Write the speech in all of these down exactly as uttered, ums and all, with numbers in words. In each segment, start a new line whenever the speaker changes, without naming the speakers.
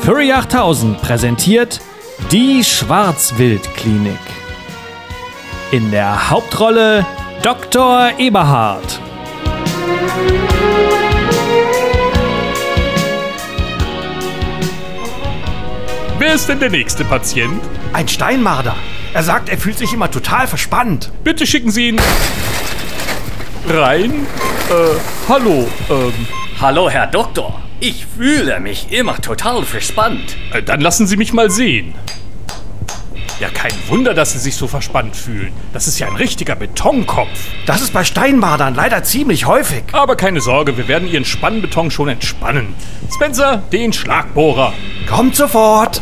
Furry achttausend präsentiert die Schwarzwildklinik. In der Hauptrolle Doktor Eberhard.
Wer ist denn der nächste Patient?
Ein Steinmarder. Er sagt, er fühlt sich immer total verspannt.
Bitte schicken Sie ihn rein. Äh, hallo, ähm.
Hallo, Herr Doktor. Ich fühle mich immer total verspannt.
Äh, dann lassen Sie mich mal sehen. Ja, kein Wunder, dass Sie sich so verspannt fühlen. Das ist ja ein richtiger Betonkopf.
Das ist bei Steinmardern leider ziemlich häufig.
Aber keine Sorge, wir werden Ihren Spannbeton schon entspannen. Spencer, den Schlagbohrer.
Kommt sofort.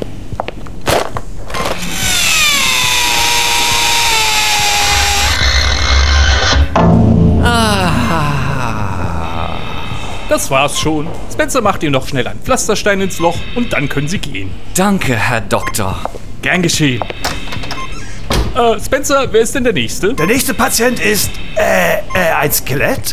Das war's schon. Spencer macht ihm noch schnell einen Pflasterstein ins Loch und dann können Sie gehen.
Danke, Herr Doktor.
Gern geschehen. Äh, Spencer, wer ist denn der Nächste?
Der nächste Patient ist, äh, äh, ein Skelett?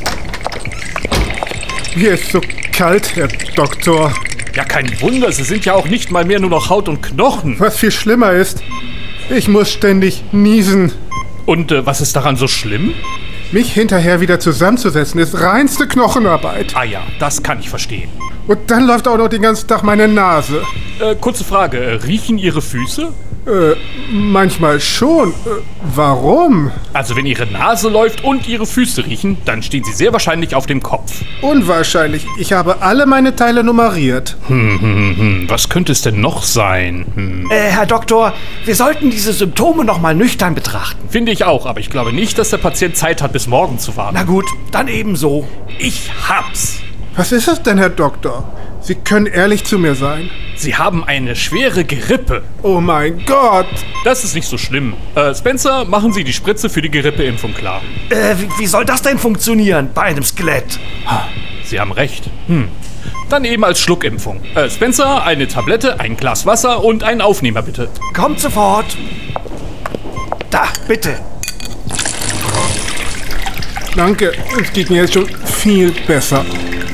Hier ist so kalt, Herr Doktor.
Ja, kein Wunder, Sie sind ja auch nicht mal mehr nur noch Haut und Knochen.
Was viel schlimmer ist, ich muss ständig niesen.
Und äh, was ist daran so schlimm?
Mich hinterher wieder zusammenzusetzen, ist reinste Knochenarbeit.
Ah ja, das kann ich verstehen.
Und dann läuft auch noch den ganzen Tag meine Nase.
Äh, kurze Frage, äh, riechen Ihre Füße?
Äh, manchmal schon. Äh, warum?
Also wenn Ihre Nase läuft und Ihre Füße riechen, dann stehen Sie sehr wahrscheinlich auf dem Kopf.
Unwahrscheinlich. Ich habe alle meine Teile nummeriert.
Hm, hm, hm. Was könnte es denn noch sein? Hm.
Äh, Herr Doktor, wir sollten diese Symptome noch mal nüchtern betrachten.
Finde ich auch, aber ich glaube nicht, dass der Patient Zeit hat, bis morgen zu warten.
Na gut, dann ebenso.
Ich hab's.
Was ist es denn, Herr Doktor? Sie können ehrlich zu mir sein.
Sie haben eine schwere Gerippe.
Oh mein Gott!
Das ist nicht so schlimm. Äh, Spencer, machen Sie die Spritze für die Gerippeimpfung klar.
Äh, wie, wie soll das denn funktionieren bei einem Skelett?
Sie haben recht. Hm. Dann eben als Schluckimpfung. Äh, Spencer, eine Tablette, ein Glas Wasser und einen Aufnehmer bitte.
Kommt sofort. Da, bitte.
Danke, es geht mir jetzt schon viel besser.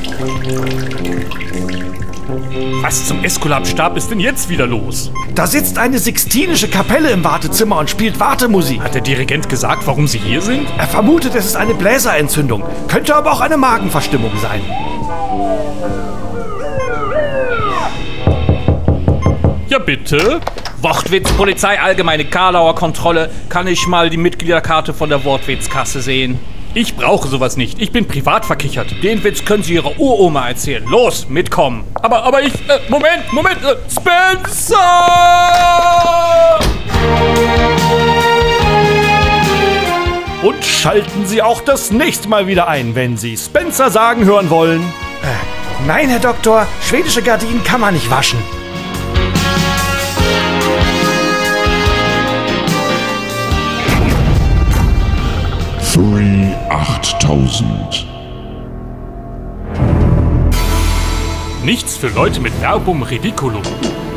Was zum Äskulapstab ist denn jetzt wieder los?
Da sitzt eine sixtinische Kapelle im Wartezimmer und spielt Wartemusik.
Hat der Dirigent gesagt, warum Sie hier sind?
Er vermutet, es ist eine Bläserentzündung. Könnte aber auch eine Magenverstimmung sein.
Ja, bitte?
Wortwitz, Polizei, allgemeine Karlauer Kontrolle. Kann ich mal die Mitgliederkarte von der Wortwitzkasse sehen?
Ich brauche sowas nicht. Ich bin privat verkichert.
Den Witz können Sie Ihrer Uroma erzählen. Los, mitkommen.
Aber, aber ich... Äh, Moment, Moment. Äh, Spencer!
Und schalten Sie auch das nächste Mal wieder ein, wenn Sie Spencer sagen hören wollen. Äh, nein, Herr Doktor, schwedische Gardinen kann man nicht waschen.
Furry achttausend.
Nichts für Leute mit Verbum Ridiculum.